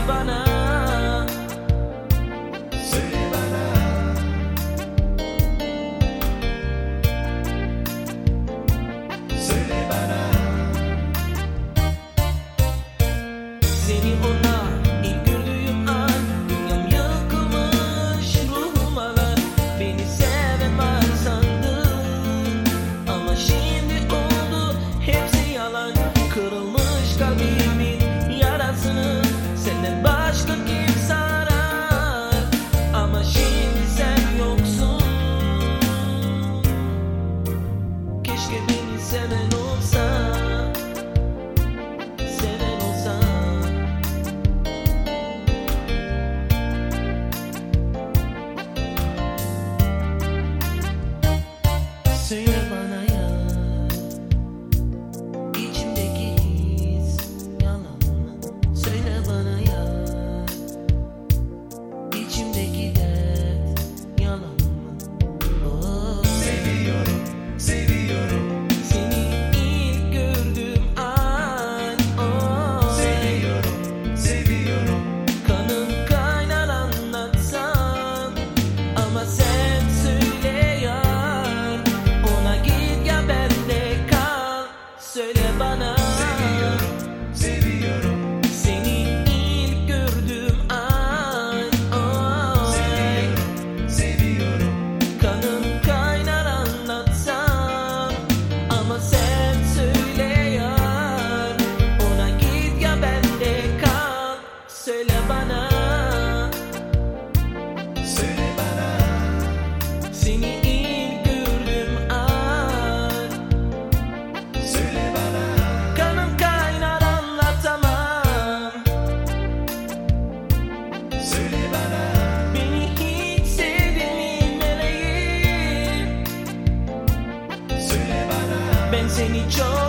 bana. Söyle bana. Söyle bana. Seni ona ilk gördüğüm an dünyam yıkılmış, ruhum ağlar. Beni sevemem sandım ama şimdi oldu hepsi yalan. Kırılmış kalbimin yarasını senden başka kim sarar? Ama şimdi sen yoksun. Keşke beni seven olsa, seven olsa. Söyle bana ya, içimdeki his yalan mı? Söyle bana ya, içimdeki dert yalan mı? Oh. Seviyorum, seviyorum. Seni ilk gördüğüm an, oh. Seviyorum, seviyorum. Kanım kaynar anlatsam ama sen söyle yar. Ona git ya bende kal. Söyle bana. Seviyorum, seviyorum. Seni ilk gördüğüm an, oh. Seviyorum, seviyorum. Kanım kaynar anlatsam ama sen söyle yar. Ona git ya bende kal. Söyle bana. Söyle bana. Seni ilk gördüğüm an, Söyle bana. kanım kaynar anlatamam. Söyle bana. Beni hiç sevdin mi meleğim? Söyle bana. Ben seni çok